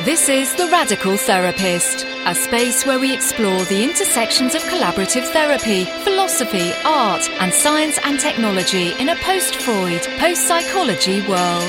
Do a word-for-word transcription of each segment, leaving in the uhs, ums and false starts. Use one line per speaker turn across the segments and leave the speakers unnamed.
This is The Radical Therapist, a space where we explore the intersections of collaborative therapy, philosophy, art, and science and technology in a post-Freud, post-psychology world.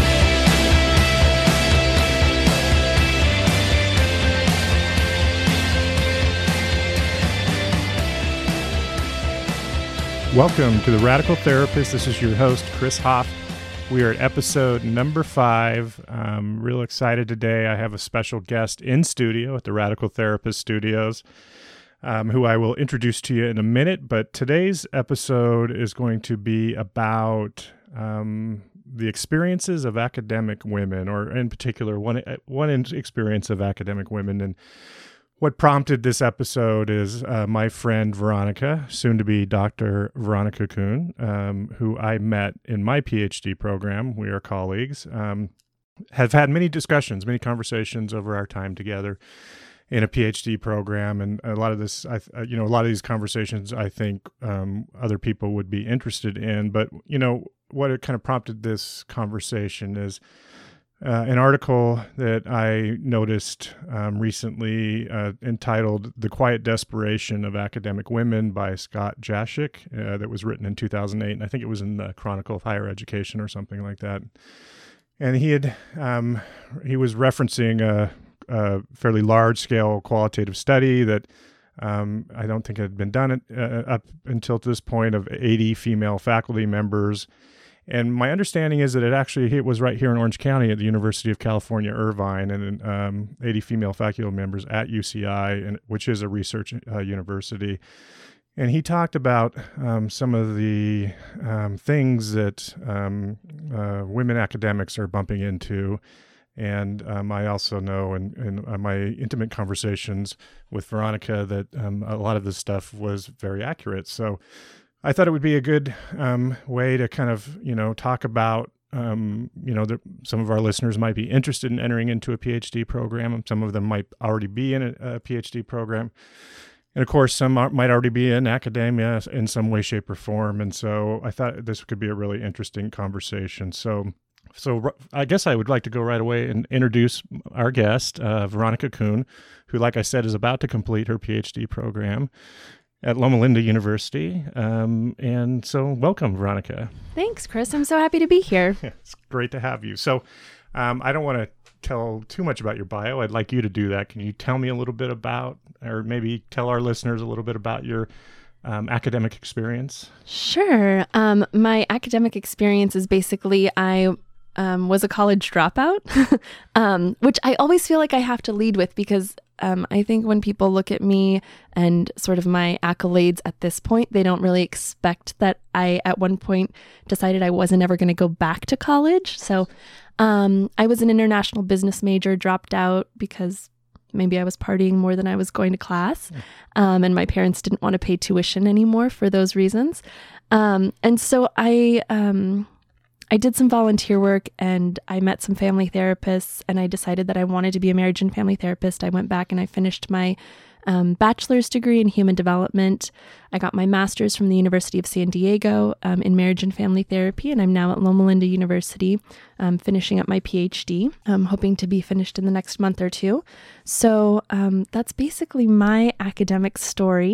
Welcome to The Radical Therapist. This is your host, Chris Hoff. We are at episode number five. I'm real excited today. I have a special guest in studio at the Radical Therapist Studios, um, who I will introduce to you in a minute. But today's episode is going to be about um, the experiences of academic women, or in particular, one one experience of academic women. And what prompted this episode is uh, my friend Veronica, soon to be Doctor Veronica Kuhn, um, who I met in my PhD program. We are colleagues, um, have had many discussions, many conversations over our time together in a PhD program. And a lot of this, I, you know, a lot of these conversations, I think um, other people would be interested in. But, you know, what it kind of prompted this conversation is Uh, an article that I noticed um, recently uh, entitled The Quiet Desperation of Academic Women by Scott Jaschik uh, that was written in two thousand eight. And I think it was in the Chronicle of Higher Education or something like that. And he had um, he was referencing a, a fairly large-scale qualitative study that um, I don't think had been done uh, up until this point, of eighty female faculty members. And my understanding is that it actually it was right here in Orange County at the University of California, Irvine, and um, eighty female faculty members at U C I, and, which is a research uh, university. And he talked about um, some of the um, things that um, uh, women academics are bumping into. And um, I also know in, in uh, my intimate conversations with Veronica that um, a lot of this stuff was very accurate. So I thought it would be a good um, way to kind of, you know, talk about, um, you know, the, some of our listeners might be interested in entering into a PhD program. Some of them might already be in a, a PhD program. And of course, some are, might already be in academia in some way, shape, or form. And so I thought this could be a really interesting conversation. So so I guess I would like to go right away and introduce our guest, uh, Veronica Kuhn, who, like I said, is about to complete her PhD program at Loma Linda University. Um, and so welcome, Veronica.
Thanks, Chris. I'm so happy to be here.
It's great to have you. So um, I don't want to tell too much about your bio. I'd like you to do that. Can you tell me a little bit about, or maybe tell our listeners a little bit about your um, academic experience?
Sure. Um, my academic experience is basically I um, was a college dropout, um, which I always feel like I have to lead with because Um, I think when people look at me and sort of my accolades at this point, they don't really expect that I, at one point, decided I wasn't ever going to go back to college. So um, I was an international business major, dropped out because maybe I was partying more than I was going to class. Um, and my parents didn't want to pay tuition anymore for those reasons. Um, and so I... Um, I did some volunteer work and I met some family therapists and I decided that I wanted to be a marriage and family therapist. I went back and I finished my um, bachelor's degree in human development. I got my master's from the University of San Diego um, in marriage and family therapy, and I'm now at Loma Linda University um, finishing up my PhD. I'm hoping to be finished in the next month or two. So um, that's basically my academic story.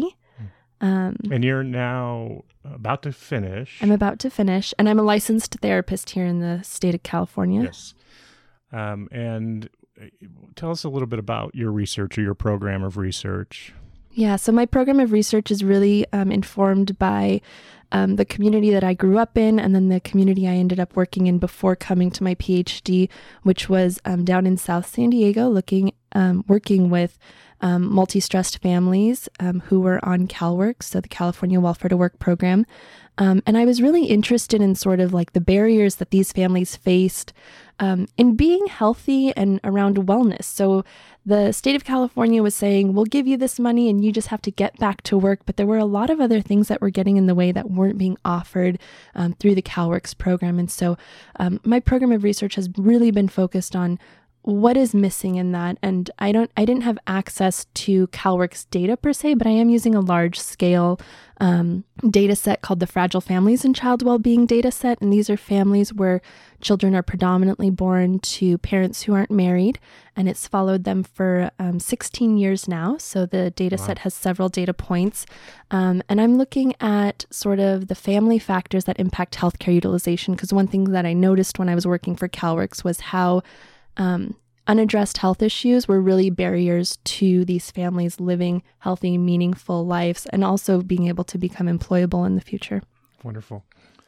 Um,
and you're now about to finish.
I'm about to finish, and I'm a licensed therapist here in the state of California.
Yes. Um, and tell us a little bit about your research or your program of research.
Yeah, so my program of research is really um, informed by um, the community that I grew up in, and then the community I ended up working in before coming to my PhD, which was um, down in South San Diego, looking, um, working with Um, multi-stressed families um, who were on CalWORK, so the California Welfare to Work program. Um, and I was really interested in sort of like the barriers that these families faced um, in being healthy and around wellness. So the state of California was saying, we'll give you this money and you just have to get back to work. But there were a lot of other things that were getting in the way that weren't being offered um, through the CalWORKs program. And so um, my program of research has really been focused on what is missing in that? And I don't, I didn't have access to CalWORK's data per se, but I am using a large scale um, data set called the Fragile Families and Child Wellbeing data set. And these are families where children are predominantly born to parents who aren't married. And it's followed them for um, sixteen years now. So the data wow. set has several data points. Um, and I'm looking at sort of the family factors that impact healthcare utilization. Because one thing that I noticed when I was working for CalWORKs was how Um, unaddressed health issues were really barriers to these families living healthy, meaningful lives and also being able to become employable in the future.
Wonderful.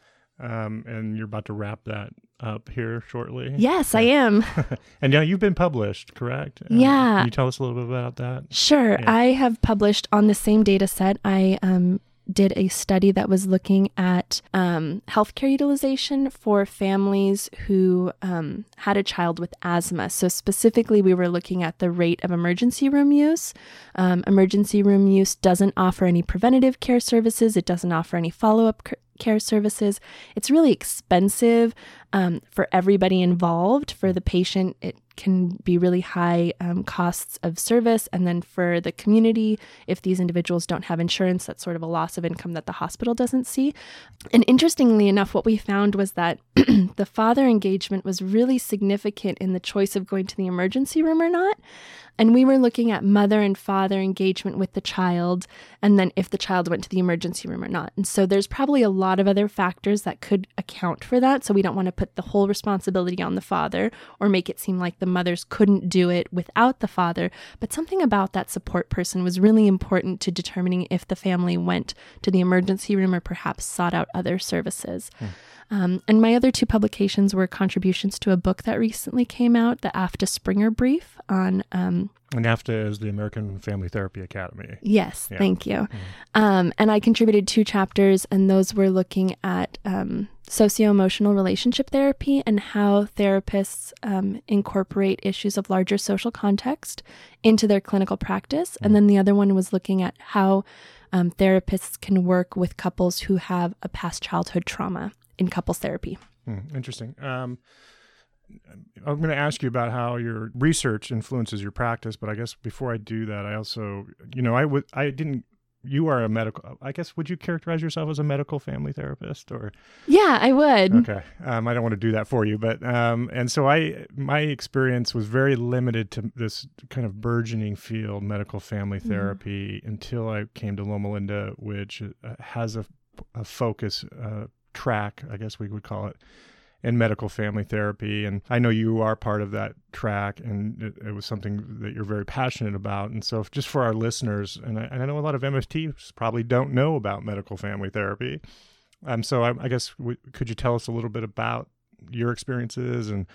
Um, and you're about to wrap that up here shortly.
Yes, I am.
And now you've been published, correct? Uh,
yeah.
Can you tell us a little bit about that?
Sure.
Yeah.
I have published on the same data set. I um, did a study that was looking at um, healthcare utilization for families who um, had a child with asthma. So specifically, we were looking at the rate of emergency room use. Um, emergency room use doesn't offer any preventative care services. It doesn't offer any follow-up c- care services. It's really expensive um, for everybody involved. For the patient, it can be really high um, costs of service. And then for the community, if these individuals don't have insurance, that's sort of a loss of income that the hospital doesn't see. And interestingly enough, what we found was that the father engagement was really significant in the choice of going to the emergency room or not. And we were looking at mother and father engagement with the child, and then if the child went to the emergency room or not. And so there's probably a lot of other factors that could account for that. So we don't want to put the whole responsibility on the father or make it seem like the mothers couldn't do it without the father. But something about that support person was really important to determining if the family went to the emergency room or perhaps sought out other services. Hmm. Um, and my other two publications were contributions to a book that recently came out, the AFTA Springer Brief on... Um,
and AFTA is the American Family Therapy Academy.
Yes, yeah. Thank you.
Mm-hmm.
Um, and I contributed two chapters, and those were looking at um, socio-emotional relationship therapy and how therapists um, incorporate issues of larger social context into their clinical practice. Mm-hmm. And then the other one was looking at how um, therapists can work with couples who have a past childhood trauma in couples therapy.
Hmm, interesting. Um, I'm going to ask you about how your research influences your practice, but I guess before I do that, I also, you know, I would, I didn't, you are a medical, I guess, would you characterize yourself as a medical family therapist or?
Yeah, I would.
Okay. Um, I don't want to do that for you, but, um, and so I, my experience was very limited to this kind of burgeoning field, medical family therapy, mm. until I came to Loma Linda, which uh, has a, a focus, uh, track, I guess we would call it, in medical family therapy. And I know you are part of that track, and it, it was something that you're very passionate about. And so just for our listeners, and I, and I know a lot of M F Ts probably don't know about medical family therapy. Um, so I, I guess, w- could you tell us a little bit about your experiences and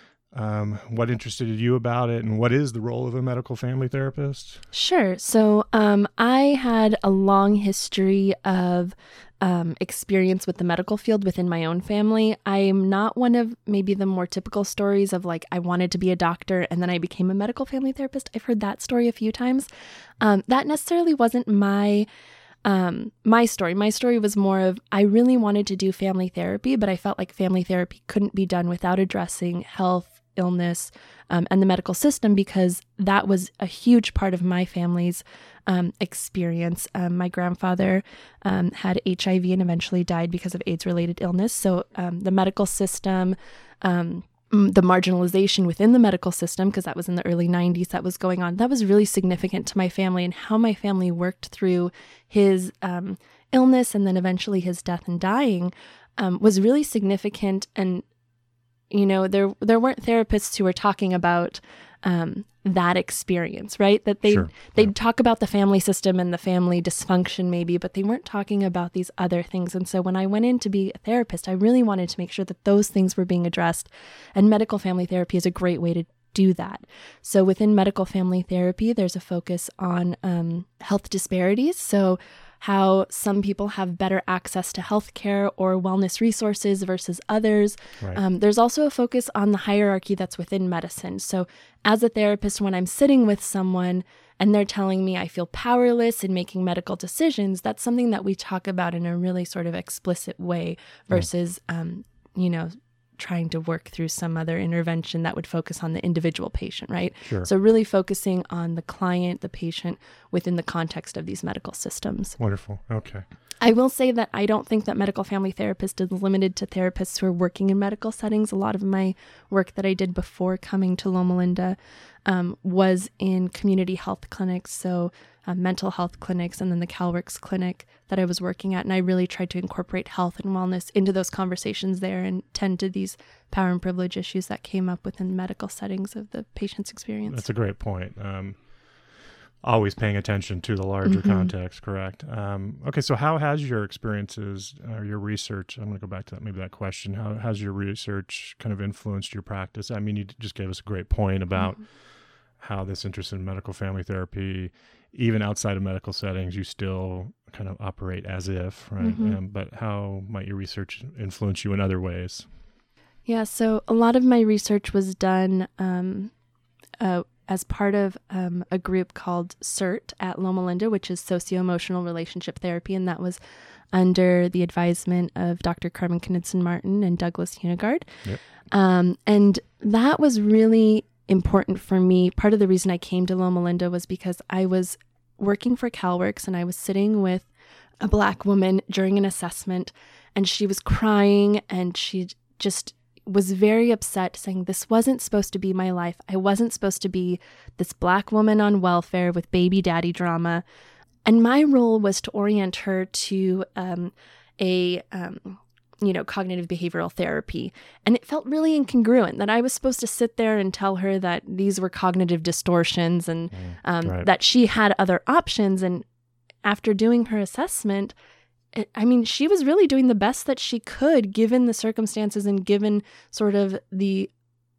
um, what interested you about it, and what is the role of a medical family therapist?
Sure. So um, I had a long history of Um, experience with the medical field within my own family. I'm not one of maybe the more typical stories of like, I wanted to be a doctor and then I became a medical family therapist. I've heard that story a few times. Um, that necessarily wasn't my um, my story. My story was more of, I really wanted to do family therapy, but I felt like family therapy couldn't be done without addressing health, illness, um, and the medical system, because that was a huge part of my family's um, experience. Um, my grandfather um, had H I V and eventually died because of AIDS-related illness. So um, the medical system, um, the marginalization within the medical system, because that was in the early nineties that was going on, that was really significant to my family, and how my family worked through his um, illness and then eventually his death and dying um, was really significant. And you know, there there weren't therapists who were talking about um, that experience, right? That they
sure.
they'd
yeah.
talk about the family system and the family dysfunction maybe, but they weren't talking about these other things. And so when I went in to be a therapist, I really wanted to make sure that those things were being addressed. And medical family therapy is a great way to do that. So within medical family therapy, there's a focus on um, health disparities. So how some people have better access to healthcare or wellness resources versus others.
Right.
Um, there's also a focus on the hierarchy that's within medicine. So as a therapist, when I'm sitting with someone and they're telling me I feel powerless in making medical decisions, that's something that we talk about in a really sort of explicit way versus, mm. um, you know, trying to work through some other intervention that would focus on the individual patient, right?
Sure.
So really focusing on the client, the patient, within the context of these medical systems.
Wonderful. Okay.
I will say that I don't think that medical family therapist is limited to therapists who are working in medical settings. A lot of my work that I did before coming to Loma Linda um, was in community health clinics, so uh, mental health clinics, and then the CalWorks clinic that I was working at. And I really tried to incorporate health and wellness into those conversations there and tend to these power and privilege issues that came up within medical settings of the patient's experience.
That's a great point. Um, always paying attention to the larger mm-hmm. context, correct? Um, okay, so how has your experiences or your research, I'm going to go back to that, maybe that question, how has your research kind of influenced your practice? I mean, you just gave us a great point about mm-hmm. how this interest in medical family therapy, even outside of medical settings, you still kind of operate as if, right?
Mm-hmm.
Um, but how might your research influence you in other ways?
Yeah, so a lot of my research was done um, uh, as part of um, a group called CERT at Loma Linda, which is Socio-Emotional Relationship Therapy, and that was under the advisement of Doctor Carmen Knudsen-Martin and Douglas Unigard.
Yep.
Um, and that was really important for me. Part of the reason I came to Loma Linda was because I was working for CalWorks and I was sitting with a Black woman during an assessment, and she was crying and she just was very upset, saying this wasn't supposed to be my life. I wasn't supposed to be this Black woman on welfare with baby daddy drama. And my role was to orient her to um, a, um, you know, cognitive behavioral therapy. And it felt really incongruent that I was supposed to sit there and tell her that these were cognitive distortions and um,
right.
that she had other options. And after doing her assessment, I mean, she was really doing the best that she could given the circumstances and given sort of the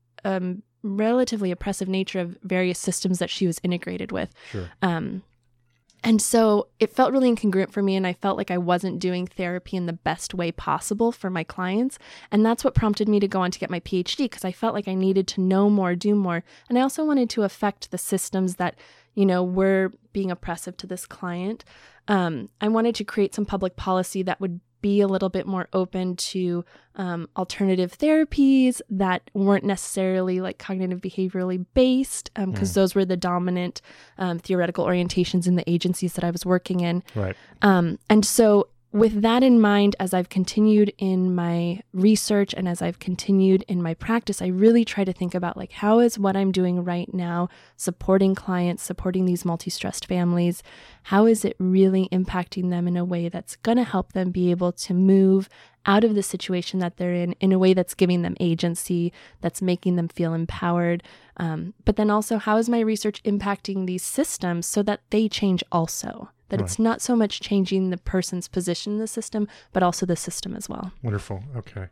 um, relatively oppressive nature of various systems that she was integrated with.
Sure.
Um, and so it felt really incongruent for me, and I felt like I wasn't doing therapy in the best way possible for my clients. And that's what prompted me to go on to get my P H D, because I felt like I needed to know more, do more. And I also wanted to affect the systems that, you know, were being oppressive to this client. Um, I wanted to create some public policy that would be a little bit more open to um, alternative therapies that weren't necessarily like cognitive behaviorally based, because um, mm. those were the dominant um, theoretical orientations in the agencies that I was working in.
Right.
Um, and so with that in mind, as I've continued in my research and as I've continued in my practice, I really try to think about like, how is what I'm doing right now supporting clients, supporting these multi-stressed families? How is it really impacting them in a way that's going to help them be able to move out of the situation that they're in, in a way that's giving them agency, that's making them feel empowered? Um, but then also, how is my research impacting these systems so that they change also? That right. It's not so much changing the person's position in the system, but also the system as well.
Wonderful. Okay.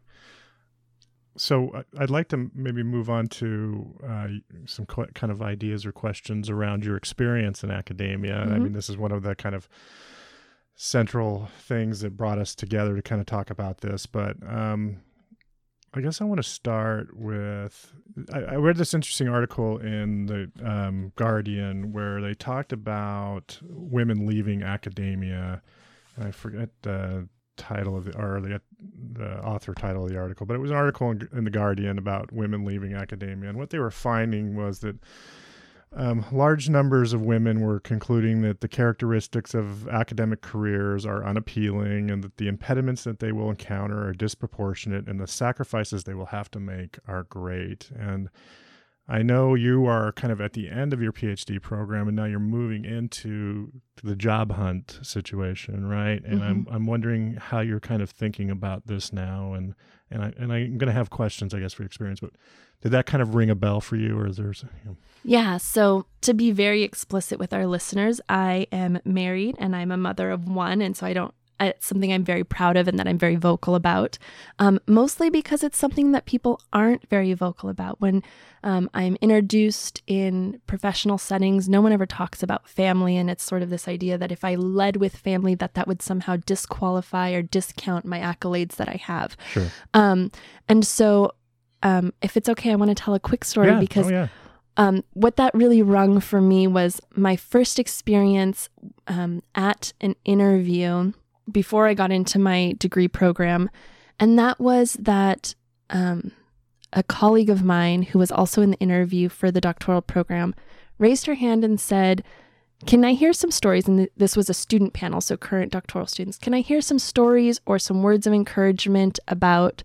So I'd like to maybe move on to uh, some qu- kind of ideas or questions around your experience in academia. Mm-hmm. I mean, this is one of the kind of central things that brought us together to kind of talk about this. But um, I guess I want to start with, I, I read this interesting article in the um, Guardian where they talked about women leaving academia. And I forget the title of the, or the, the author title of the article, but it was an article in, in the Guardian about women leaving academia. And what they were finding was that Um, large numbers of women were concluding that the characteristics of academic careers are unappealing and that the impediments that they will encounter are disproportionate and the sacrifices they will have to make are great. And I know you are kind of at the end of your P H D program and now you're moving into the job hunt situation, right? And mm-hmm. I'm I'm wondering how you're kind of thinking about this now. And and I and I'm going to have questions, I guess, for your experience, but did that kind of ring a bell for you, or is there? You know?
Yeah. So to be very explicit with our listeners, I am married and I'm a mother of one, and so I don't. It's something I'm very proud of and that I'm very vocal about. Um, mostly because it's something that people aren't very vocal about. When um, I'm introduced in professional settings, no one ever talks about family, and it's sort of this idea that if I led with family, that that would somehow disqualify or discount my accolades that I have.
Sure.
Um, and so. Um, if it's okay, I want to tell a quick story
yeah.
because
oh, yeah.
um, what that really rung for me was my first experience um, at an interview before I got into my degree program. And that was that um, a colleague of mine who was also in the interview for the doctoral program raised her hand and said, can I hear some stories? And th- this was a student panel, so current doctoral students. Can I hear some stories or some words of encouragement about,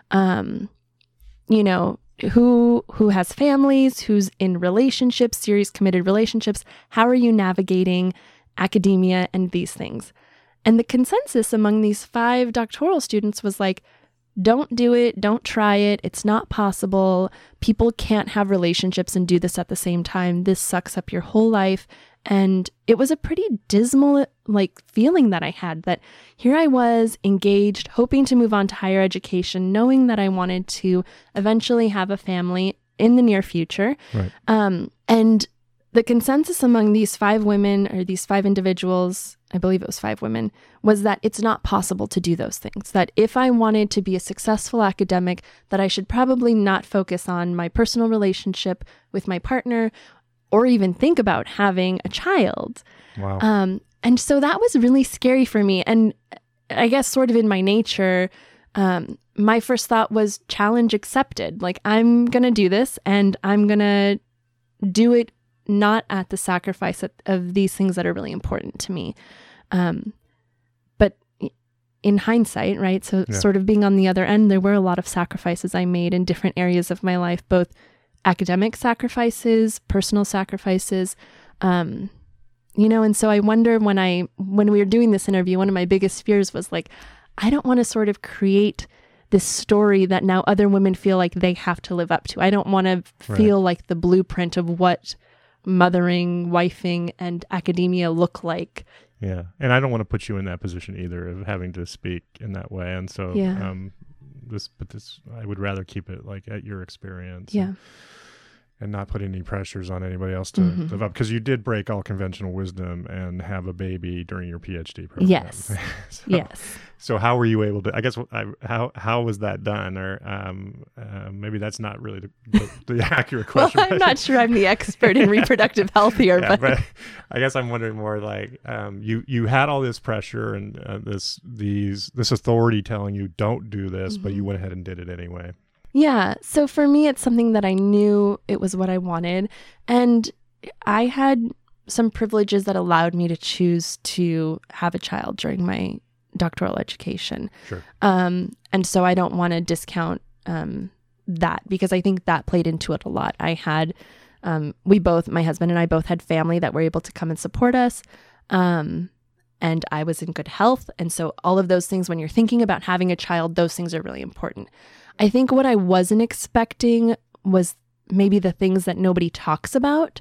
um, you know, who who has families, who's in relationships, serious committed relationships? How are you navigating academia and these things? And the consensus among these five doctoral students was like, don't do it, don't try it, it's not possible. People can't have relationships and do this at the same time. This sucks up your whole life. And it was a pretty dismal, like, feeling that I had, that here I was engaged, hoping to move on to higher education, knowing that I wanted to eventually have a family in the near future.
Right.
Um, and the consensus among these five women, or these five individuals, I believe it was five women, was that it's not possible to do those things. That if I wanted to be a successful academic, that I should probably not focus on my personal relationship with my partner, or even think about having a child.
Wow.
Um, and so that was really scary for me. And I guess sort of in my nature, um, my first thought was challenge accepted. Like, I'm going to do this, and I'm going to do it not at the sacrifice of, of these things that are really important to me. Um, but in hindsight, right? So
Yeah.
sort of being on the other end, there were a lot of sacrifices I made in different areas of my life, both academic sacrifices, personal sacrifices, um, you know, and so I wonder when I, when we were doing this interview, one of my biggest fears was like, I don't want to sort of create this story that now other women feel like they have to live up to. I don't want to feel
Right.
like the blueprint of what mothering, wifing, and academia look like.
Yeah. And I don't want to put you in that position either of having to speak in that way. And so,
Yeah.
um, this, but this, I would rather keep it like at your experience.
Yeah.
And, and not put any pressures on anybody else to
Mhm.
live up, because you did break all conventional wisdom and have a baby during your PhD program.
Yes.
so,
Yes.
So how were you able to, I guess, I, how how was that done? Or um, uh, maybe that's not really the, the, the accurate
Well,
question.
I'm not sure I'm the expert in reproductive health here,
Yeah,
but,
but I guess I'm wondering more like, um, you you had all this pressure and uh, this these this authority telling you don't do this, but you went ahead and did it anyway.
yeah. So for me, it's something that I knew it was what I wanted. And I had some privileges that allowed me to choose to have a child during my doctoral education.
Sure.
Um, and so I don't want to discount um, that, because I think that played into it a lot. I had, um, we both, my husband and I both had family that were able to come and support us. Um, and I was in good health. And so all of those things, when you're thinking about having a child, those things are really important. I think what I wasn't expecting was maybe the things that nobody talks about.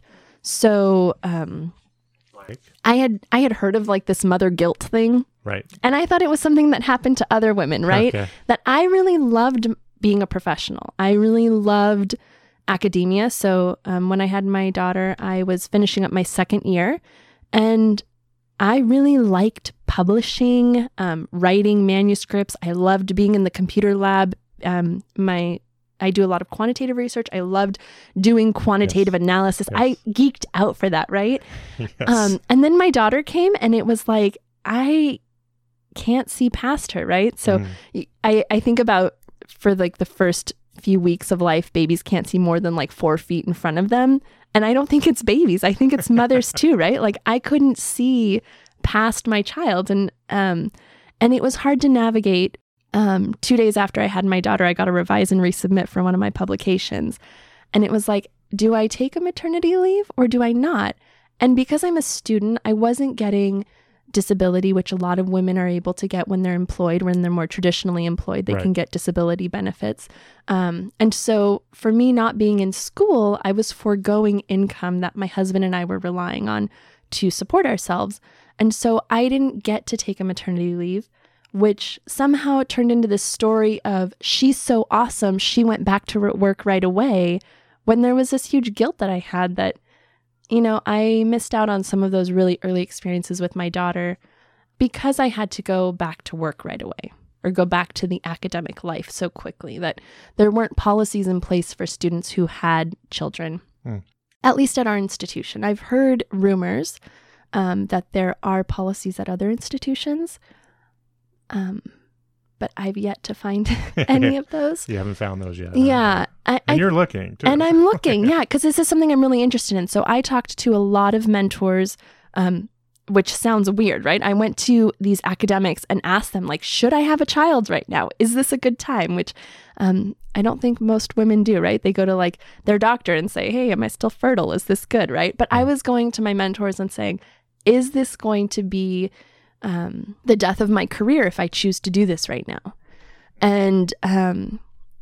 So um,
Like,
I had I had heard of like this mother guilt thing.
right.
And I thought it was something that happened to other women, right?
Okay.
That I really loved being a professional. I really loved academia. So um, when I had my daughter, I was finishing up my second year, and I really liked publishing, um, writing manuscripts. I loved being in the computer lab. Um, my I do a lot of quantitative research. I loved doing quantitative
Yes.
analysis.
Yes.
I geeked out for that, right?
Yes.
Um, and then my daughter came, and it was like, I can't see past her, right? So
Mm.
y- I, I think about, for like the first few weeks of life, babies can't see more than like four feet in front of them. And I don't think it's babies. I think it's mothers too, right? Like I couldn't see past my child. And, um, and it was hard to navigate. Um, two days after I had my daughter, I got a revise and resubmit for one of my publications. And it was like, do I take a maternity leave or do I not? And because I'm a student, I wasn't getting disability, which a lot of women are able to get when they're employed. When they're more traditionally employed, they
Right.
can get disability benefits. Um, and so for me not being in school, I was foregoing income that my husband and I were relying on to support ourselves. And so I didn't get to take a maternity leave, which somehow turned into this story of she's so awesome, she went back to work right away, when there was this huge guilt that I had that, you know, I missed out on some of those really early experiences with my daughter because I had to go back to work right away or go back to the academic life so quickly, that there weren't policies in place for students who had children,
Hmm.
at least at our institution. I've heard rumors um, that there are policies at other institutions. Um, but I've yet to find any of those.
You haven't found those yet.
Yeah.
I, and I, you're looking, too.
And I'm looking, yeah, because this is something I'm really interested in. So I talked to a lot of mentors, um, which sounds weird, right? I went to these academics and asked them, like, should I have a child right now? Is this a good time? Which um, I don't think most women do, right? They go to like their doctor and say, hey, am I still fertile? Is this good, right? But I was going to my mentors and saying, is this going to be um, the death of my career if I choose to do this right now? And um,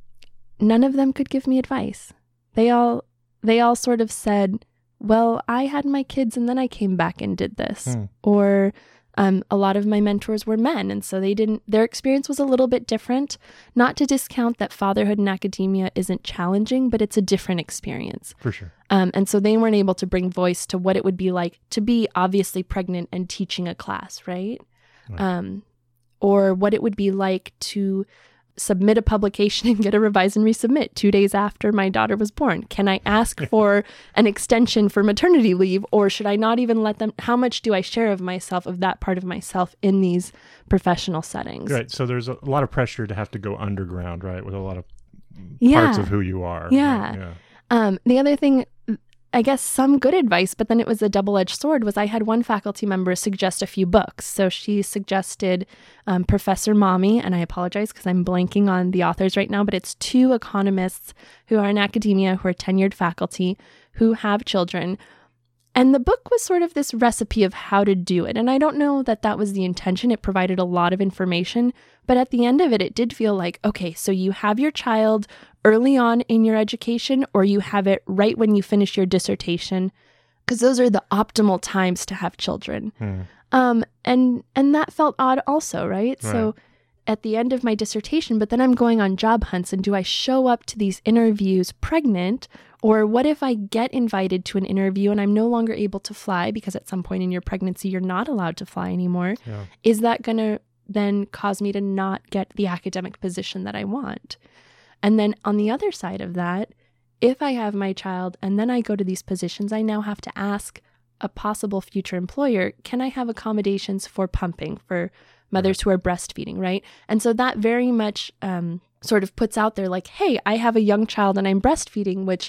none of them could give me advice. They all, they all sort of said, well, I had my kids and then I came back and did this. Hmm. Or um, a lot of my mentors were men. And so they didn't, their experience was a little bit different. Not to discount that fatherhood in academia isn't challenging, but it's a different experience.
For sure.
Um, and so they weren't able to bring voice to what it would be like to be obviously pregnant and teaching a class, right? right. Um, or what it would be like to submit a publication and get a revise and resubmit two days after my daughter was born. Can I ask for an extension for maternity leave, or should I not even let them? How much do I share of myself, of that part of myself in these professional settings?
Right. So there's a lot of pressure to have to go underground, right? With a lot of
yeah.
parts of who you are.
Yeah.
Right? yeah.
Um, the other thing, I guess some good advice, but then it was a double-edged sword, was I had one faculty member suggest a few books. So she suggested um, Professor Mommy, and I apologize because I'm blanking on the authors right now, but it's two economists who are in academia, who are tenured faculty, who have children. And the book was sort of this recipe of how to do it. And I don't know that that was the intention. It provided a lot of information. But at the end of it, it did feel like, okay, so you have your child early on in your education, or you have it right when you finish your dissertation, because those are the optimal times to have children. Hmm. Um, and and that felt odd also, right? right? So at the end of my dissertation, but then I'm going on job hunts, and do I show up to these interviews pregnant? Or what if I get invited to an interview and I'm no longer able to fly because at some point in your pregnancy, you're not allowed to fly anymore? Yeah. Is that going to then cause me to not get the academic position that I want? And then on the other side of that, if I have my child and then I go to these positions, I now have to ask a possible future employer, can I have accommodations for pumping for mothers who are breastfeeding, right? And so that very much um, sort of puts out there like, hey, I have a young child and I'm breastfeeding, which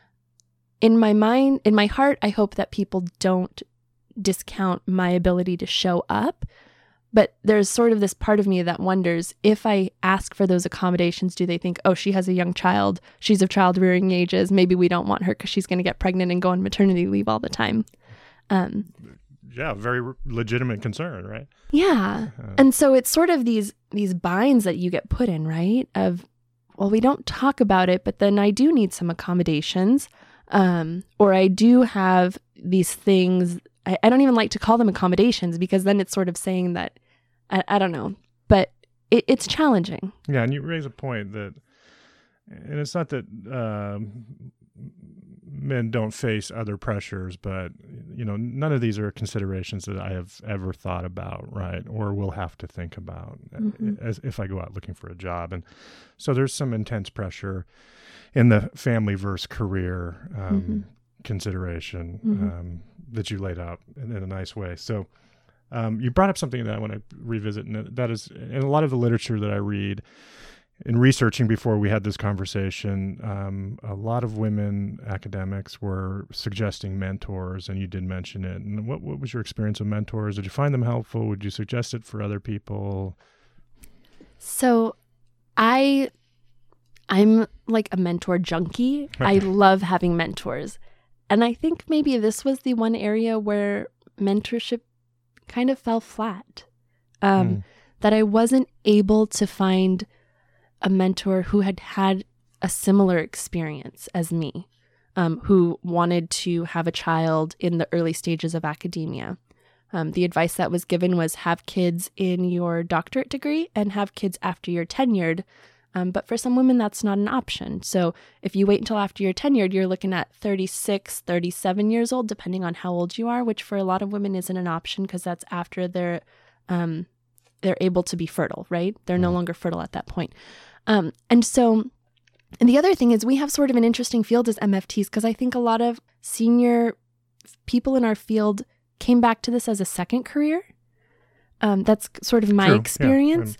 in my mind, in my heart, I hope that people don't discount my ability to show up. But there's sort of this part of me that wonders, if I ask for those accommodations, do they think, oh, she has a young child, she's of child rearing ages, maybe we don't want her because she's going to get pregnant and go on maternity leave all the time. Um,
yeah, very legitimate concern, right?
Yeah. Uh, and so it's sort of these these binds that you get put in, right? Of, well, we don't talk about it, but then I do need some accommodations. Um, or I do have these things, I, I don't even like to call them accommodations, because then it's sort of saying that, I, I don't know, but it, it's challenging.
Yeah, and you raise a point that, and it's not that um, men don't face other pressures, but, you know, none of these are considerations that I have ever thought about, right, or will have to think about mm-hmm. as if I go out looking for a job. And so there's some intense pressure in the family versus career um, mm-hmm. consideration mm-hmm. um, that you laid out in, in a nice way. So um, you brought up something that I want to revisit, and that is, in a lot of the literature that I read, in researching before we had this conversation, um, a lot of women academics were suggesting mentors, and you did mention it. And what, what was your experience with mentors? Did you find them helpful? Would you suggest it for other people?
So I... I'm like a mentor junkie. I love having mentors. And I think maybe this was the one area where mentorship kind of fell flat. Um, mm. That I wasn't able to find a mentor who had had a similar experience as me, um, who wanted to have a child in the early stages of academia. Um, the advice that was given was have kids in your doctorate degree and have kids after you're tenured. Um, but for some women, that's not an option. So if you wait until after you're tenured, you're looking at thirty-six, thirty-seven years old, depending on how old you are, which for a lot of women isn't an option because that's after they're um, they're able to be fertile, right? They're no longer fertile at that point. Um, and so, and the other thing is we have sort of an interesting field as M F Ts, because I think a lot of senior people in our field came back to this as a second career. Um, that's sort of my
True.
experience.
Yeah.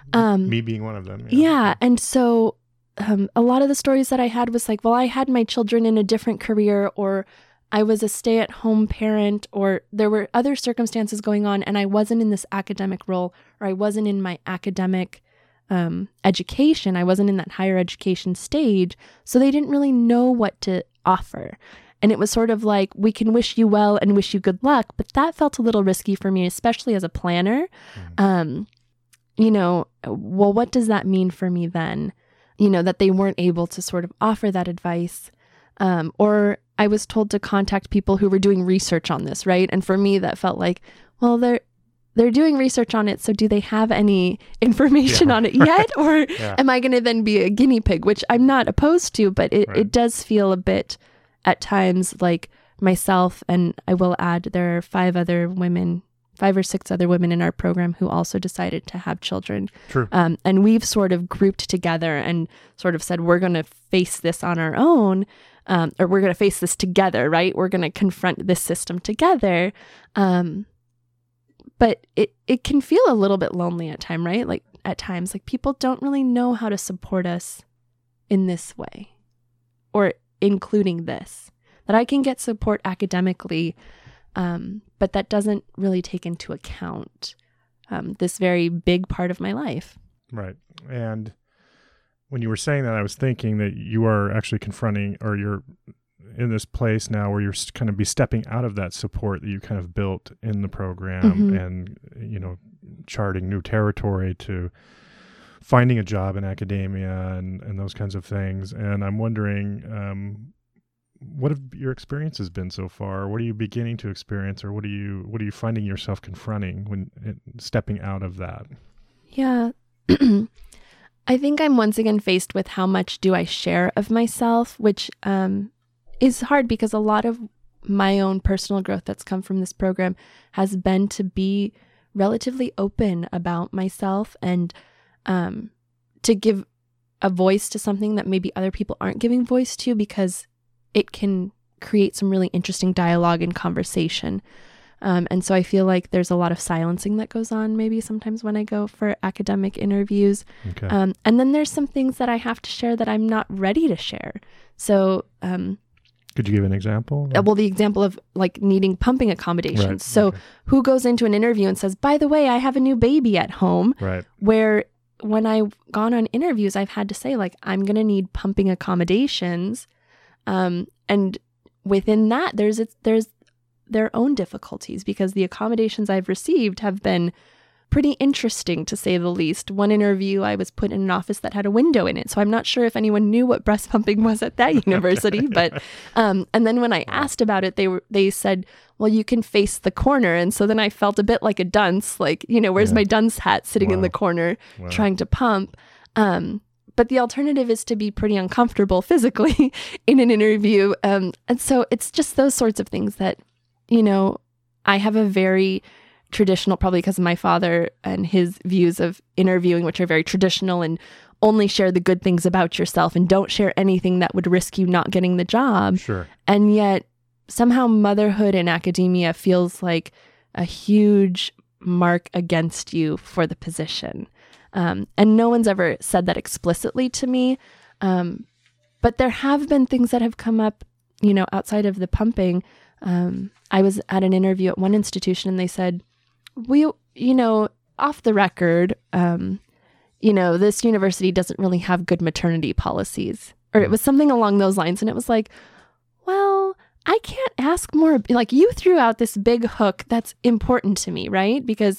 Um,
Me being one of them.
Yeah. yeah and so um, a lot of the stories that I had was like, well, I had my children in a different career, or I was a stay-at-home parent, or there were other circumstances going on and I wasn't in this academic role, or I wasn't in my academic um, education. I wasn't in that higher education stage. So they didn't really know what to offer. And it was sort of like, we can wish you well and wish you good luck. But that felt a little risky for me, especially as a planner. Mm. Um, you know, well, what does that mean for me then? You know, that they weren't able to sort of offer that advice. Um, or I was told to contact people who were doing research on this, right? And for me, that felt like, well, they're they're doing research on it, so do they have any information yeah. on it yet? Or yeah. am I going to then be a guinea pig, which I'm not opposed to, but it, right. it does feel a bit at times like myself, and I will add there are five other women, five or six other women in our program who also decided to have children.
True.
Um, and we've sort of grouped together and sort of said, we're going to face this on our own. Um, or we're going to face this together, right? We're going to confront this system together. Um, but it, it can feel a little bit lonely at time, right? Like at times, like people don't really know how to support us in this way, or including this, that I can get support academically, um, but that doesn't really take into account um, this very big part of my life.
Right. And when you were saying that, I was thinking that you are actually confronting, or you're in this place now where you're kind of be stepping out of that support that you kind of built in the program, mm-hmm. and, you know, charting new territory to finding a job in academia and, and those kinds of things. And I'm wondering, um, what have your experiences been so far? What are you beginning to experience, or what are you, what are you finding yourself confronting when it, stepping out of that?
Yeah. I think I'm once again faced with how much do I share of myself, which um, is hard because a lot of my own personal growth that's come from this program has been to be relatively open about myself, and um, to give a voice to something that maybe other people aren't giving voice to, because it can create some really interesting dialogue and conversation. Um, and so I feel like there's a lot of silencing that goes on maybe sometimes when I go for academic interviews.
Okay.
Um, and then there's some things that I have to share that I'm not ready to share. So um,
could you give an example?
Well, the example of like needing pumping accommodations.
Right.
So
okay.
who goes into an interview and says, by the way, I have a new baby at home,
right.
where when I've gone on interviews, I've had to say like, I'm going to need pumping accommodations. Um, and within that, there's, it's, there's, their own difficulties, because the accommodations I've received have been pretty interesting, to say the least. One interview, I was put in an office that had a window in it. So I'm not sure if anyone knew what breast pumping was at that university. But um, and then when I asked about it, they were they said, well, you can face the corner. And so then I felt a bit like a dunce, like, you know, where's yeah. my dunce hat sitting wow. in the corner wow. trying to pump. Um, But the alternative is to be pretty uncomfortable physically in an interview. Um, and so it's just those sorts of things that, you know, I have a very traditional, probably because of my father and his views of interviewing, which are very traditional and only share the good things about yourself and don't share anything that would risk you not getting the job.
Sure.
And yet somehow motherhood in academia feels like a huge mark against you for the position. Um, and no one's ever said that explicitly to me. Um, but there have been things that have come up, you know, outside of the pumping. Um, I was at an interview at one institution and they said, we, you know, off the record, um, you know, this university doesn't really have good maternity policies, or it was something along those lines. And it was like, well, I can't ask more. Like, you threw out this big hook that's important to me, right? Because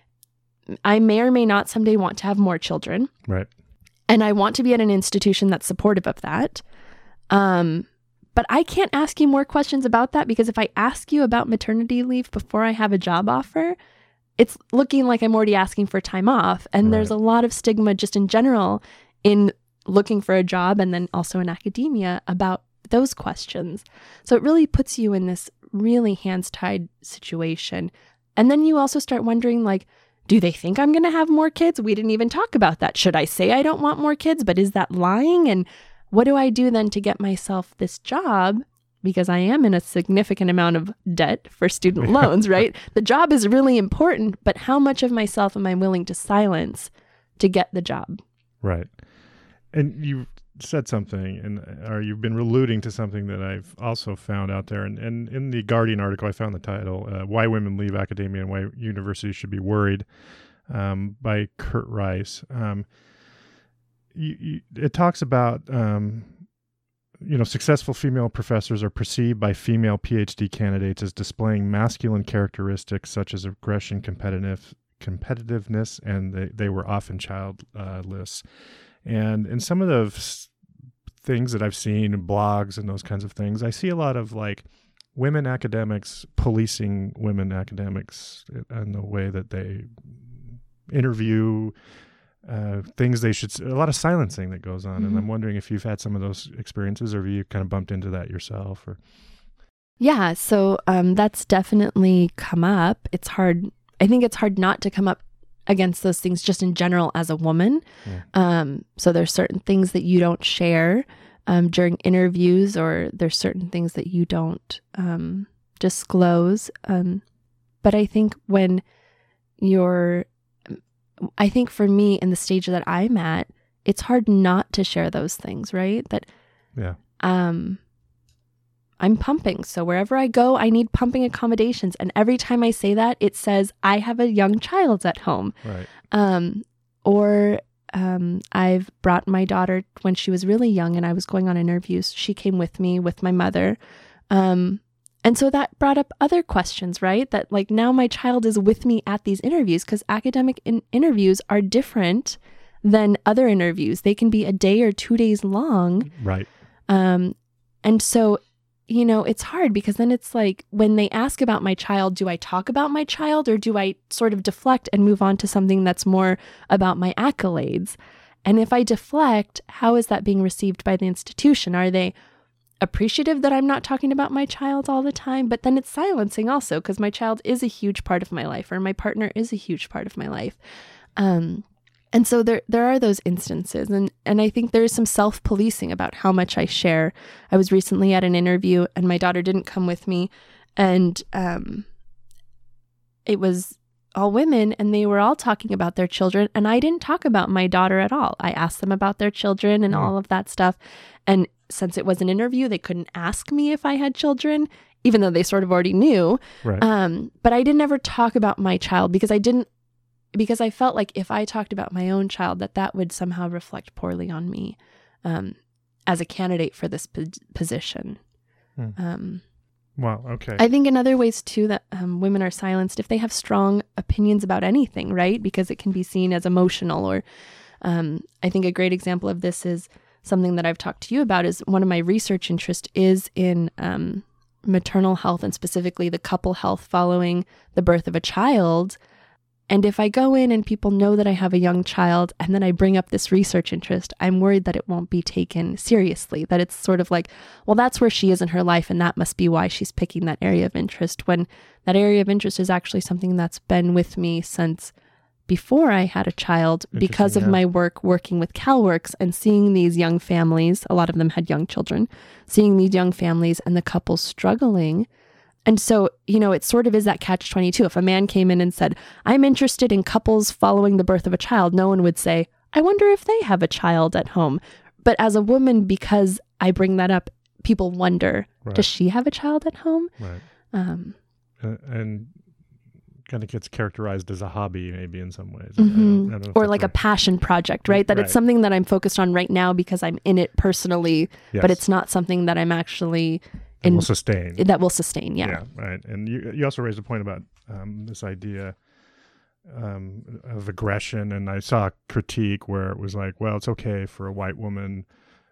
I may or may not someday want to have more children.
Right.
And I want to be at an institution that's supportive of that. Um, but I can't ask you more questions about that, because if I ask you about maternity leave before I have a job offer, it's looking like I'm already asking for time off. And right. there's a lot of stigma just in general in looking for a job, and then also in academia, about those questions. So it really puts you in this really hands-tied situation. And then you also start wondering, like, do they think I'm going to have more kids? We didn't even talk about that. Should I say I don't want more kids? But is that lying? And what do I do then to get myself this job? Because I am in a significant amount of debt for student loans, right? The job is really important, but how much of myself am I willing to silence to get the job.
Right. And you said something, and or you've been alluding to something that I've also found out there. And, and in the Guardian article, I found the title, uh, Why Women Leave Academia and Why Universities Should Be Worried, um, by Kurt Rice. Um, you, you, it talks about, um, you know, successful female professors are perceived by female PhD candidates as displaying masculine characteristics such as aggression, competitive, competitiveness, and they, they were often childless. And in some of the things that I've seen in blogs and those kinds of things, I see a lot of like women academics policing women academics in the way that they interview, uh, things they should, a lot of silencing that goes on. Mm-hmm. And I'm wondering if you've had some of those experiences, or have you kind of bumped into that yourself? Or
Yeah, so um, that's definitely come up. It's hard. I think it's hard not to come up against those things just in general as a woman. Yeah. Um, so there's certain things that you don't share um, during interviews, or there's certain things that you don't um, disclose. Um, but I think when you're, I think for me in the stage that I'm at, it's hard not to share those things, right? That,
yeah.
Um, I'm pumping. So wherever I go, I need pumping accommodations. And every time I say that, it says, I have a young child at home.
Right.
Um, or um, I've brought my daughter when she was really young and I was going on interviews. She came with me with my mother. Um, and so that brought up other questions, right? That like now my child is with me at these interviews, because academic in- interviews are different than other interviews. They can be a day or two days long.
Right.
Um, and so you know, it's hard, because then it's like when they ask about my child, do I talk about my child, or do I sort of deflect and move on to something that's more about my accolades? And if I deflect, how is that being received by the institution? Are they appreciative that I'm not talking about my child all the time? But then it's silencing also, because my child is a huge part of my life, or my partner is a huge part of my life. Um, And so there there are those instances, and, and I think there is some self-policing about how much I share. I was recently at an interview, and my daughter didn't come with me, and um, it was all women, and they were all talking about their children, and I didn't talk about my daughter at all. I asked them about their children and mm. all of that stuff, and since it was an interview, they couldn't ask me if I had children, even though they sort of already knew.
Right.
Um, but I didn't ever talk about my child, because I didn't Because I felt like if I talked about my own child, that that would somehow reflect poorly on me um, as a candidate for this po- position.
Hmm.
Um,
wow, okay.
I think in other ways, too, that um, women are silenced if they have strong opinions about anything, right? Because it can be seen as emotional. Or um, I think a great example of this is something that I've talked to you about, is one of my research interests is in um, maternal health, and specifically the couple health following the birth of a child. And if I go in and people know that I have a young child, and then I bring up this research interest, I'm worried that it won't be taken seriously, that it's sort of like, well, that's where she is in her life, and that must be why she's picking that area of interest, when that area of interest is actually something that's been with me since before I had a child, because of
yeah.
my work working with CalWORKs and seeing these young families. A lot of them had young children, seeing these young families and the couples struggling. And so, you know, it sort of is that catch twenty-two. If a man came in and said, I'm interested in couples following the birth of a child, no one would say, I wonder if they have a child at home. But as a woman, because I bring that up, people wonder, right. Does she have a child at home?
Right.
Um,
uh, and kind of gets characterized as a hobby, maybe in some ways.
Mm-hmm.
I don't, I don't
or like right. a passion project, right? That
right.
it's something that I'm focused on right now because I'm in it personally,
yes.
but it's not something that I'm actually...
That will sustain.
That will sustain, yeah.
Yeah, right. And you you also raised a point about um, this idea um, of aggression, and I saw a critique where it was like, well, it's okay for a white woman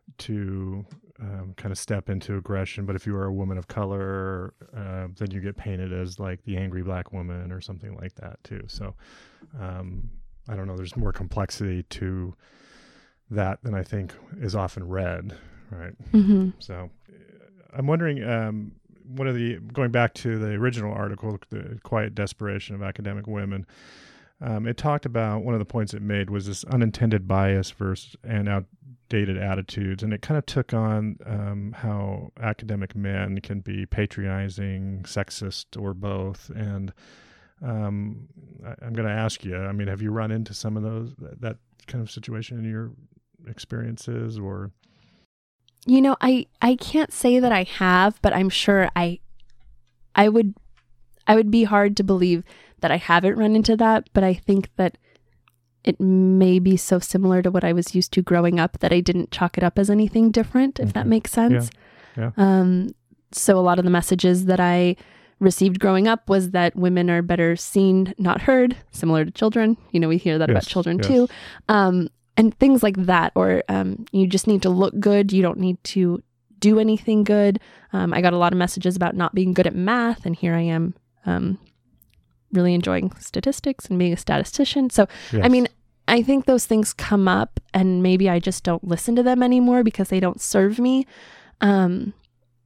to um, kind of step into aggression, but if you are a woman of color, uh, then you get painted as like the angry black woman or something like that too. So um, I don't know, there's more complexity to that than I think is often read, right?
Mm-hmm.
So I'm wondering, um, one of the, going back to the original article, The Quiet Desperation of Academic Women, um, it talked about, one of the points it made was this unintended bias versus and outdated attitudes. And it kind of took on um, how academic men can be patronizing, sexist, or both. And um, I, I'm going to ask you, I mean, have you run into some of those, that, that kind of situation in your experiences, or?
You know, I, I can't say that I have, but I'm sure I, I would, I would be hard to believe that I haven't run into that, but I think that it may be so similar to what I was used to growing up that I didn't chalk it up as anything different, if
Okay.
that makes sense.
Yeah.
Um, so a lot of the messages that I received growing up was that women are better seen, not heard, similar to children. You know, we hear that
Yes,
about children
yes.
too. Um, and things like that, or um, you just need to look good. You don't need to do anything good. Um, I got a lot of messages about not being good at math, and here I am um, really enjoying statistics and being a statistician. So,
Yes.
I mean, I think those things come up, and maybe I just don't listen to them anymore because they don't serve me. Um,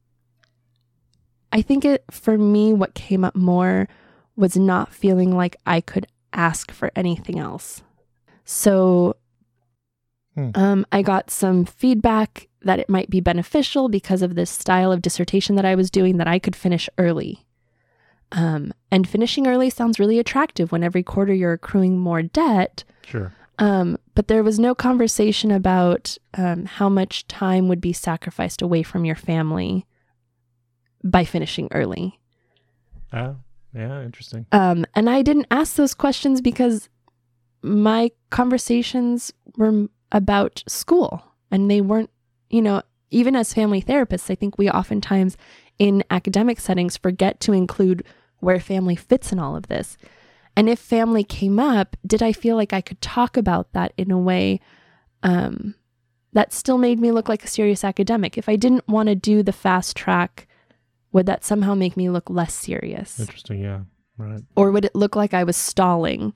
I think it, for me, what came up more was not feeling like I could ask for anything else. So
Hmm.
um, I got some feedback that it might be beneficial because of this style of dissertation that I was doing, that I could finish early. Um, and finishing early sounds really attractive when every quarter you're accruing more debt.
Sure.
Um, but there was no conversation about um, how much time would be sacrificed away from your family by finishing early.
Oh, yeah, interesting.
Um, and I didn't ask those questions because my conversations were about school, and they weren't, you know, even as family therapists, I think we oftentimes in academic settings forget to include where family fits in all of this. And if family came up, did I feel like I could talk about that in a way um, that still made me look like a serious academic? If I didn't want to do the fast track, would that somehow make me look less serious?
Interesting. Yeah. Right.
Or would it look like I was stalling?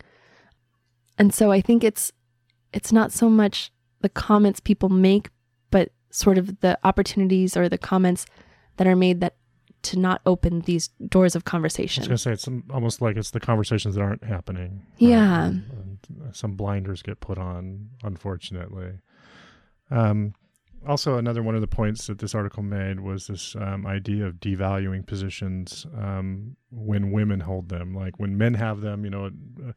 And so I think it's it's not so much the comments people make, but sort of the opportunities or the comments that are made that to not open these doors of
I
conversation.
was going to say, it's some, almost like it's the conversations that aren't happening.
Yeah.
And, and some blinders get put on, unfortunately. Um, also, another one of the points that this article made was this um, idea of devaluing positions um, when women hold them. Like when men have them, you know, uh,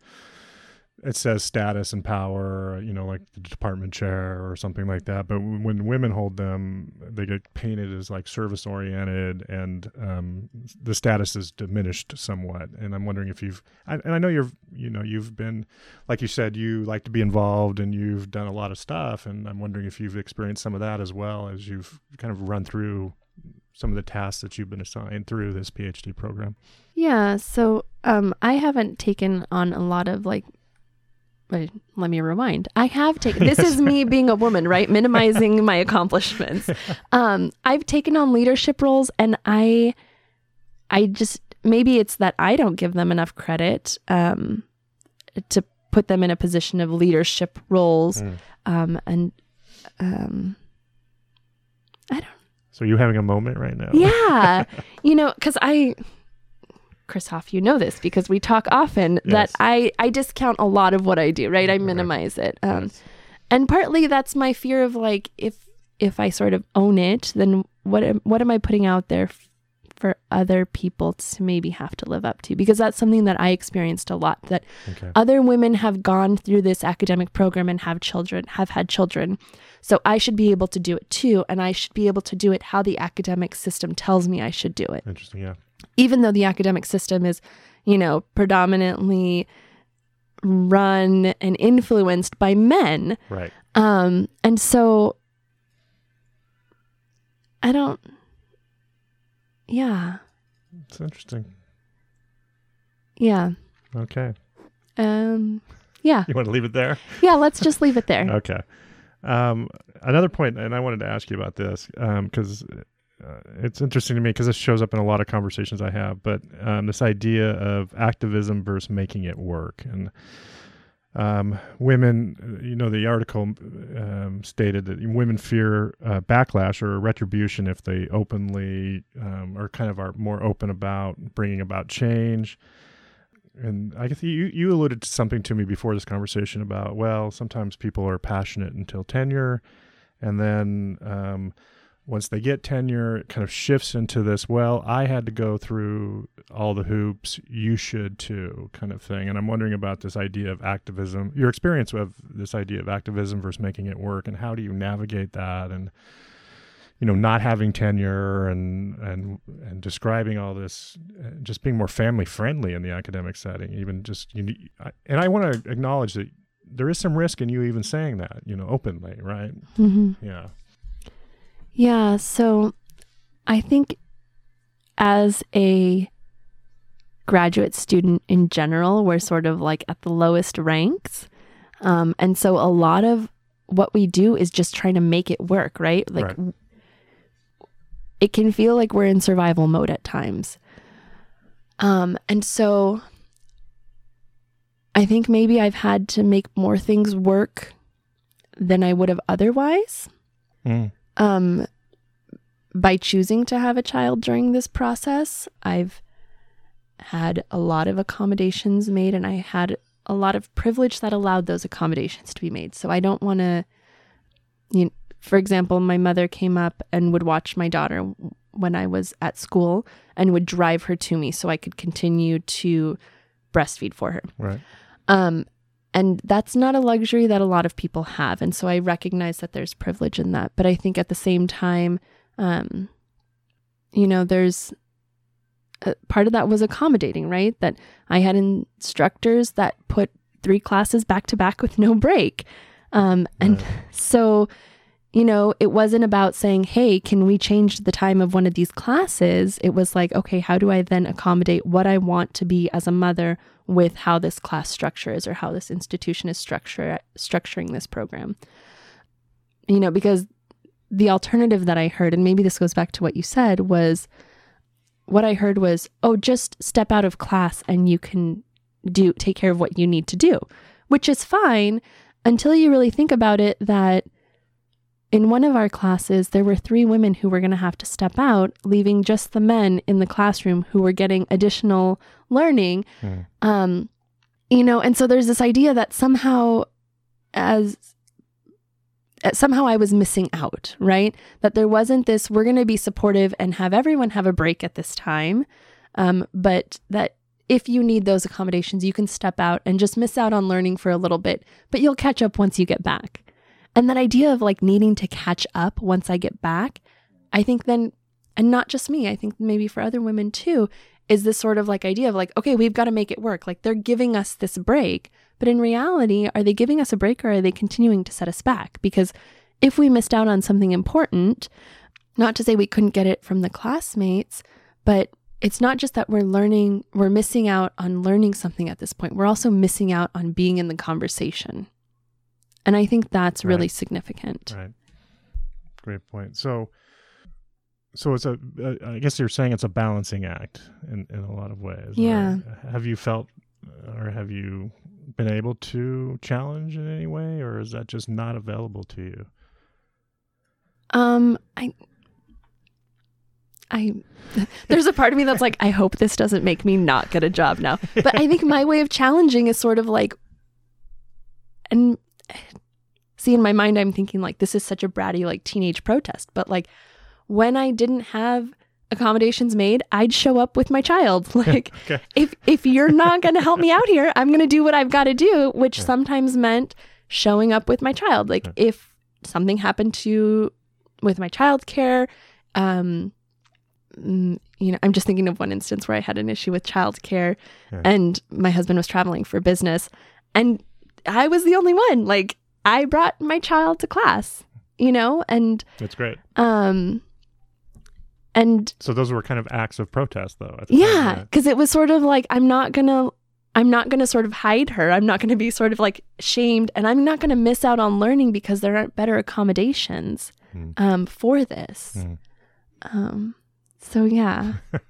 it says status and power, you know, like the department chair or something like that. But when women hold them, they get painted as like service oriented, and um, the status is diminished somewhat. And I'm wondering if you've, I, and I know you're, you know, you've been, like you said, you like to be involved and you've done a lot of stuff. And I'm wondering if you've experienced some of that as well as you've kind of run through some of the tasks that you've been assigned through this PhD program.
Yeah. So um, I haven't taken on a lot of like, Wait, let me rewind. I have taken, this is me being a woman, right? Minimizing my accomplishments. Um, I've taken on leadership roles, and I, I just, maybe it's that I don't give them enough credit um, to put them in a position of leadership roles.
Mm.
Um, and um, I don't,
So you having a moment right now?
yeah, you know, because I, Chris Hoff, you know this because we talk often,
Yes.
that I, I discount a lot of what I do, right? I
Right.
minimize it. Um,
Yes.
And partly that's my fear of like, if if I sort of own it, then what am, what am I putting out there f- for other people to maybe have to live up to? Because that's something that I experienced a lot, that
Okay.
other women have gone through this academic program and have children, have had children. So I should be able to do it too. And I should be able to do it how the academic system tells me I should do it.
Interesting. Yeah.
Even though the academic system is, you know, predominantly run and influenced by men.
Right.
Um, and so I don't, yeah,
It's interesting.
yeah,
Okay.
um, yeah,
You want to leave it there?
yeah, let's just leave it there.
Okay. Um, another point, and I wanted to ask you about this because uh, it's interesting to me because this shows up in a lot of conversations I have, but um, this idea of activism versus making it work. And um, women, you know, the article um, stated that women fear uh, backlash or retribution if they openly um, or kind of are more open about bringing about change. And I guess you, you alluded to something to me before this conversation about, well, sometimes people are passionate until tenure, and then um, once they get tenure, it kind of shifts into this, well, I had to go through all the hoops, you should too, kind of thing. And I'm wondering about this idea of activism, your experience with this idea of activism versus making it work, and how do you navigate that, and, you know, not having tenure and and and describing all this, uh, just being more family friendly in the academic setting, even just, you know, I, and I want to acknowledge that there is some risk in you even saying that, you know, openly, right?
Mm-hmm.
Yeah.
Yeah, so I think as a graduate student in general, we're sort of like at the lowest ranks. Um, and so a lot of what we do is just trying to make it work, right? Like
right.
It can feel like we're in survival mode at times. Um, and so I think maybe I've had to make more things work than I would have otherwise.
Mm.
Um, by choosing to have a child during this process, I've had a lot of accommodations made, and I had a lot of privilege that allowed those accommodations to be made. So I don't want to, you know, for example, my mother came up and would watch my daughter when I was at school and would drive her to me so I could continue to breastfeed for her.
Right.
Um, And that's not a luxury that a lot of people have. And so I recognize that there's privilege in that. But I think at the same time, um, you know, there's a, part of that was accommodating, right? That I had instructors that put three classes back to back with no break. Um, and right. so, you know, it wasn't about saying, hey, can we change the time of one of these classes? It was like, okay, how do I then accommodate what I want to be as a mother with how this class structure is, or how this institution is structure, structuring this program? You know, because the alternative that I heard, and maybe this goes back to what you said, was what I heard was, oh, just step out of class and you can do take care of what you need to do, which is fine until you really think about it, that in one of our classes, there were three women who were going to have to step out, leaving just the men in the classroom who were getting additional learning. Mm. Um, you know, and so there's this idea that somehow as somehow I was missing out, right? That there wasn't this, we're going to be supportive and have everyone have a break at this time. Um, but that if you need those accommodations, you can step out and just miss out on learning for a little bit, but you'll catch up once you get back. And that idea of like needing to catch up once I get back, I think then, and not just me, I think maybe for other women too, is this sort of like idea of like, okay, we've got to make it work. Like they're giving us this break, but in reality, are they giving us a break or are they continuing to set us back? Because if we missed out on something important, not to say we couldn't get it from the classmates, but it's not just that we're learning, we're missing out on learning something at this point. We're also missing out on being in the conversation. And I think that's really right. significant.
Right. Great point. So, so it's a, uh, I guess you're saying it's a balancing act in, in a lot of ways.
Yeah.
Right? Have you felt, or have you been able to challenge in any way, or is that just not available to you?
Um, I, I, there's a part of me that's like, I hope this doesn't make me not get a job now. But I think my way of challenging is sort of like, and see, in my mind, I'm thinking like, this is such a bratty, like teenage protest. But like when I didn't have accommodations made, I'd show up with my child. Like okay. if, if you're not going to help me out here, I'm going to do what I've got to do, which yeah. sometimes meant showing up with my child. Like yeah. if something happened to with my childcare, um, you know, I'm just thinking of one instance where I had an issue with childcare yeah. and my husband was traveling for business and I was the only one. Like I brought my child to class, you know, and
that's great.
Um, and
so those were kind of acts of protest though. At the
yeah. Time, cause it was sort of like, I'm not gonna, I'm not going to sort of hide her. I'm not going to be sort of like shamed, and I'm not going to miss out on learning because there aren't better accommodations mm. um, for this. Mm. Um, so yeah.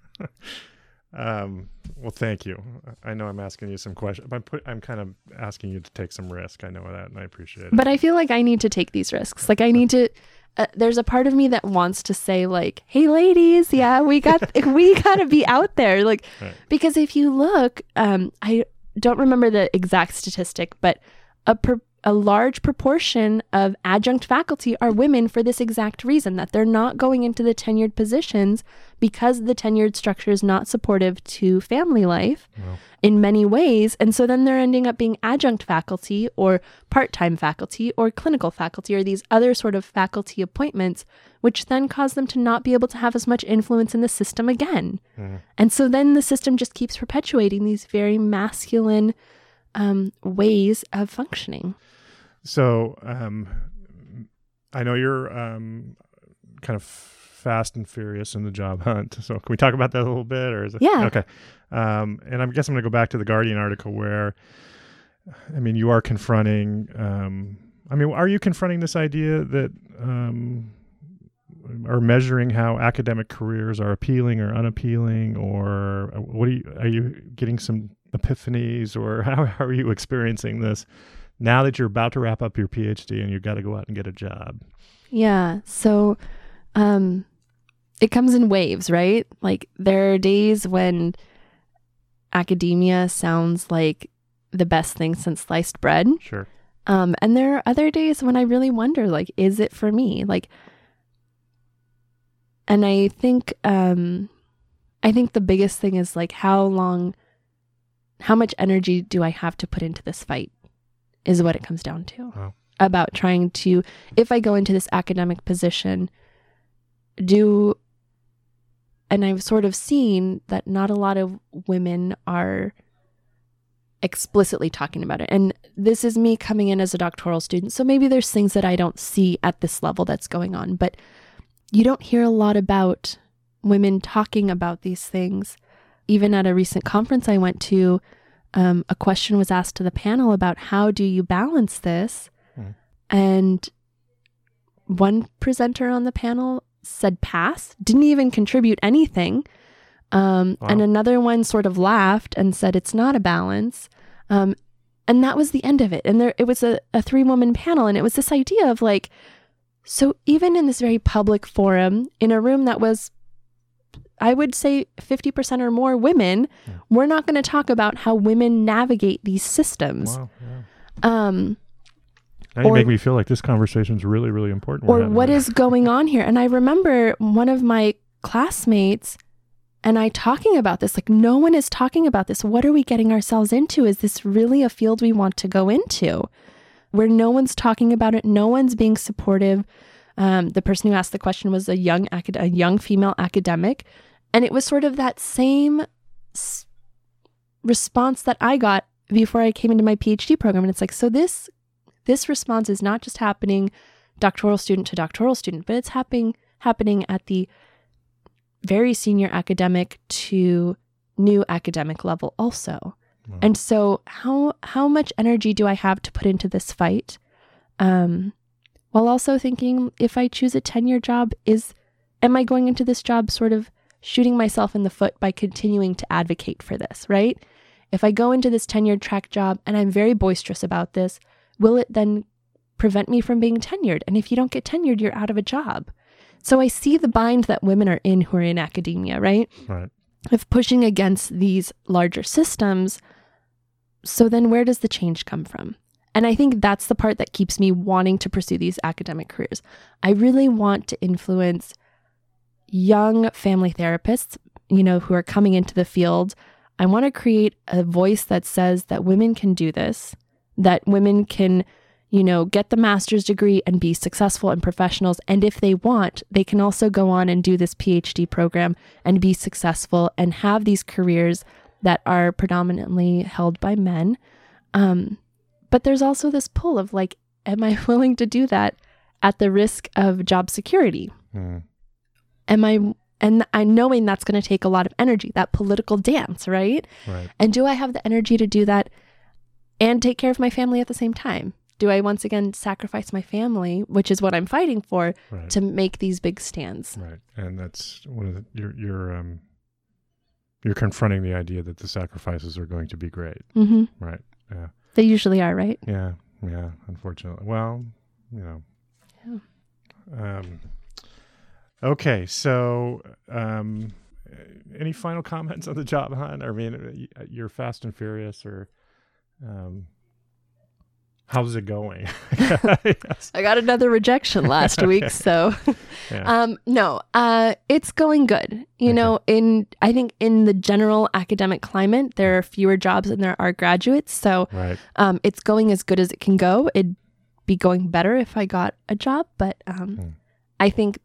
Um, well, thank you. I know I'm asking you some questions. I'm put, I'm kind of asking you to take some risk. I know that, and I appreciate it.
But I feel like I need to take these risks. Like I need to. Uh, there's a part of me that wants to say, like, "Hey, ladies, yeah, we got we got to be out there." Like, right. because if you look, um, I don't remember the exact statistic, but a per, a large proportion of adjunct faculty are women for this exact reason, that they're not going into the tenured positions because the tenured structure is not supportive to family life well. in many ways. And so then they're ending up being adjunct faculty or part-time faculty or clinical faculty or these other sort of faculty appointments, which then cause them to not be able to have as much influence in the system again. Mm. And so then the system just keeps perpetuating these very masculine um, ways of functioning.
So um, I know you're um, kind of fast and furious in the job hunt. So can we talk about that a little bit? Or is it,
yeah.
Okay. Um, and I guess I'm going to go back to the Guardian article where, I mean, you are confronting, um, I mean, are you confronting this idea that, um, or measuring how academic careers are appealing or unappealing, or what are you, are you getting some epiphanies, or how, how are you experiencing this now that you're about to wrap up your PhD and you've got to go out and get a job?
Yeah. So, um, it comes in waves, right? Like there are days when academia sounds like the best thing since sliced bread.
Sure.
Um, and there are other days when I really wonder, like, is it for me? Like, and I think, um, I think the biggest thing is like, how long, how much energy do I have to put into this fight is what it comes down to.
Wow.
About trying to, if I go into this academic position, do, and I've sort of seen that not a lot of women are explicitly talking about it. And this is me coming in as a doctoral student. So maybe there's things that I don't see at this level that's going on, but you don't hear a lot about women talking about these things. Even at a recent conference I went to, um, a question was asked to the panel about how do you balance this? Hmm. And one presenter on the panel said pass, didn't even contribute anything. Um, wow. And another one sort of laughed and said it's not a balance. Um, and that was the end of it. And there, it was a, a three-woman panel, and it was this idea of like, so even in this very public forum, in a room that was, I would say fifty percent or more women, yeah. we're not going to talk about how women navigate these systems.
Wow, yeah.
Um,
now you or, make me feel like this conversation is really, really important.
Or what is going on here? And I remember one of my classmates and I talking about this, like, no one is talking about this. What are we getting ourselves into? Is this really a field we want to go into? Where no one's talking about it, no one's being supportive. Um, the person who asked the question was a young acad- a young female academic. And it was sort of that same s- response that I got before I came into my PhD program. And it's like, so this this response is not just happening doctoral student to doctoral student, but it's happening happening at the very senior academic to new academic level also. Wow. And so how how much energy do I have to put into this fight? Um, while also thinking, if I choose a tenure job, is am I going into this job sort of shooting myself in the foot by continuing to advocate for this, right? If I go into this tenured track job and I'm very boisterous about this, will it then prevent me from being tenured? And if you don't get tenured, you're out of a job. So I see the bind that women are in who are in academia, right?
Right.
Of pushing against these larger systems. So then where does the change come from? And I think that's the part that keeps me wanting to pursue these academic careers. I really want to influence young family therapists, you know, who are coming into the field. I want to create a voice that says that women can do this, that women can, you know, get the master's degree and be successful and professionals. And if they want, they can also go on and do this PhD program and be successful and have these careers that are predominantly held by men. Um, but there's also this pull of like, am I willing to do that at the risk of job security? Mm. Am I, and I knowing that's going to take a lot of energy, that political dance, right?
Right.
And do I have the energy to do that and take care of my family at the same time? Do I once again sacrifice my family, which is what I'm fighting for,
right.
to make these big stands?
Right. And that's one of the, you're, you're, um, you're confronting the idea that the sacrifices are going to be great.
Mm-hmm.
Right. Yeah.
They usually are, right?
Yeah. Yeah. Unfortunately. Well, you know.
Yeah.
Um, okay. So, um, any final comments on the job hunt? I mean, you're fast and furious, or, um, How's it going?
Yes. I got another rejection last week, so yeah. um, no, uh, it's going good. You okay. know, in I think in the general academic climate, there are fewer jobs than there are graduates, so
right.
um, it's going as good as it can go. It'd be going better if I got a job, but um, hmm. I think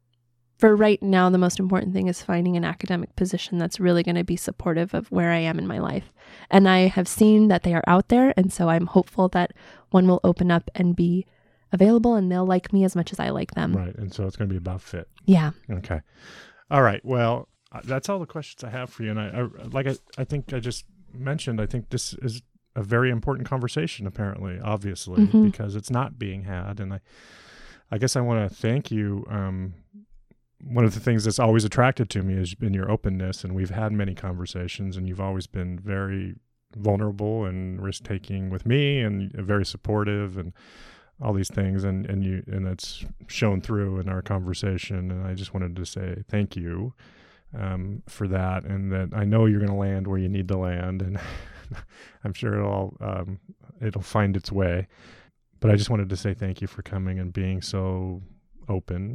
for right now, the most important thing is finding an academic position that's really going to be supportive of where I am in my life. And I have seen that they are out there. And so I'm hopeful that one will open up and be available and they'll like me as much as I like them.
Right. And so it's going to be about fit.
Yeah.
Okay. All right. Well, that's all the questions I have for you. And I, I like, I, I think I just mentioned, I think this is a very important conversation, apparently, obviously, mm-hmm. because it's not being had. And I, I guess I want to thank you. Um, One of the things that's always attracted to me has been your openness, and we've had many conversations, and you've always been very vulnerable and risk-taking with me, and very supportive, and all these things, and and you and that's shown through in our conversation. And I just wanted to say thank you um, for that, and that I know you're going to land where you need to land, and I'm sure it'll um, it'll find its way. But I just wanted to say thank you for coming and being so open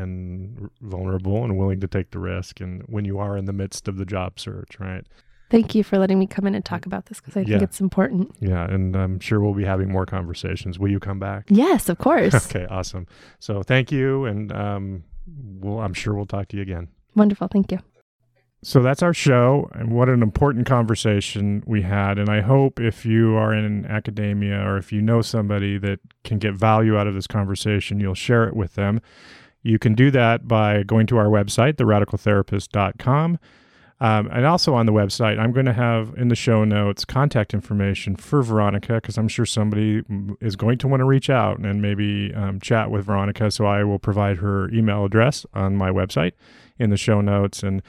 and vulnerable and willing to take the risk, and when you are in the midst of the job search, right?
Thank you for letting me come in and talk about this, because I think
yeah.
it's important.
Yeah, and I'm sure we'll be having more conversations. Will you come back?
Yes, of course.
Okay, awesome. So thank you, and um, we'll, I'm sure we'll talk to you again.
Wonderful, thank you.
So that's our show, and what an important conversation we had. And I hope if you are in academia or if you know somebody that can get value out of this conversation, you'll share it with them. You can do that by going to our website, the radical therapist dot com. Um, and also on the website, I'm going to have in the show notes contact information for Veronica, because I'm sure somebody is going to want to reach out and maybe um, chat with Veronica. So I will provide her email address on my website in the show notes, and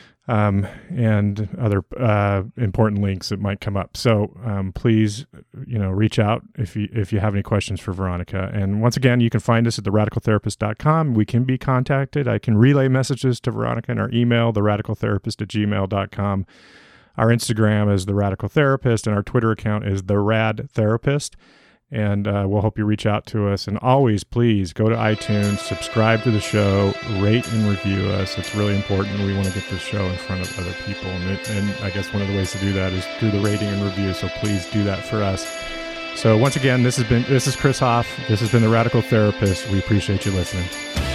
Um, and other uh, important links that might come up. So um, please, you know, reach out if you if you have any questions for Veronica. And once again, you can find us at the radical therapist dot com. We can be contacted. I can relay messages to Veronica in our email, the radical therapist at gmail dot com. Our Instagram is The Radical Therapist, and our Twitter account is The Rad Therapist. And uh, we'll hope you reach out to us. And always, please go to iTunes, subscribe to the show, rate and review us. It's really important. We want to get this show in front of other people. And, it, and I guess one of the ways to do that is through the rating and review. So please do that for us. So once again, this has been this is Chris Hoff. This has been The Radical Therapist. We appreciate you listening.